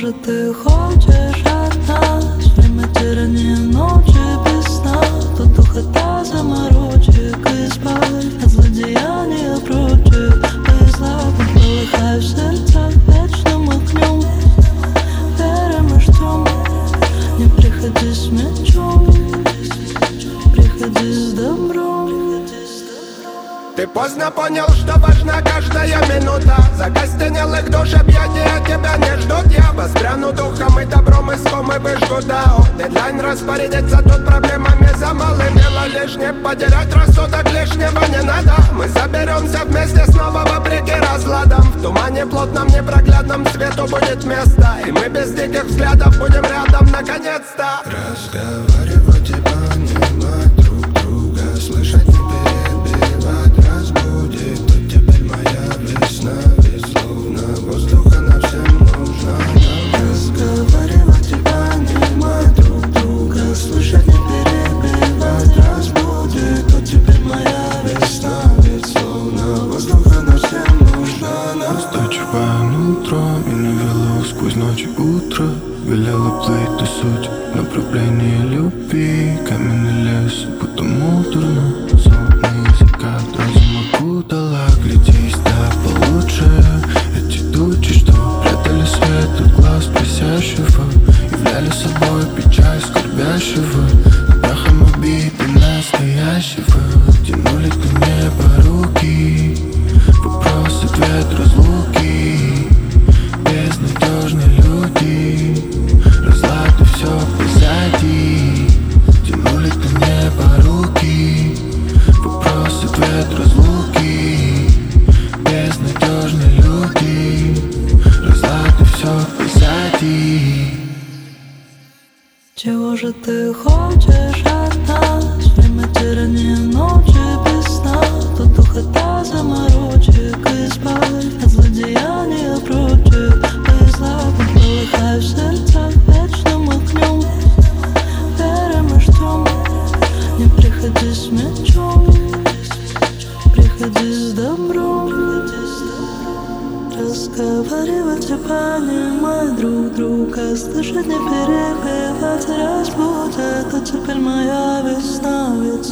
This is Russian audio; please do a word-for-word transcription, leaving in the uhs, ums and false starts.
Может, ты хочешь от нас время тирания, ночи без сна, тут духота заморочек, избавь от злодеяния прочих. Мы слабым полыхая в сердцах вечным огнем, верим и ждем. Не приходи с мечом, приходи с добром. Ты поздно понял, что важна каждая минута. Закостенелых душ объятия тебя не ждут. Я воспряну духом и добром иском и выжгу дао. Дедлайн распорядится тут проблемами за малым. Дело лишнее, потерять рассудок лишнего не надо. Мы соберемся вместе снова вопреки разладам. В тумане плотном непроглядном свету будет место, и мы без диких взглядов будем рядом наконец-то. Разговаривать и понимать друг друга, слышать не перебивать, разбудит. Тут теперь моя весна, безусловно, воздуха нам всем нужна. Разговаривать и понимать друг друга, слышать не перебивать, разбудит. Тут теперь моя весна, безусловно, воздуха нам всем нужна. Настойчивое нутро меня вело сквозь ночь и утро. Велела плыть ту суть направление любви. Каменный лес, будто муторно. Солнечный закат разум окутала. Глядись, да получше. Эти тучи, что прятали свет от глаз просящего, являли собой печаль скорбящего. Над прахом обиды настоящего тянули к небу руки. Вопрос, ответ, разлуки. Безнадежные люди, разлады все позади. Тянули до неба руки. Вопрос, ответ, разлуки. Безнадежные люди, разлады все позади. Чего же ты хочешь от нас? Время тирания, ночи без сна, тут духота заморочек, избавь от злодеяния прочих. Мы слабым полыхая в сердцах вечным огнем, верим и ждем. Не приходи с мечом, приходи с добром. Разговаривать и понимать друг друга, слышать не перебивать, разбудит. Тут теперь моя весна, ведь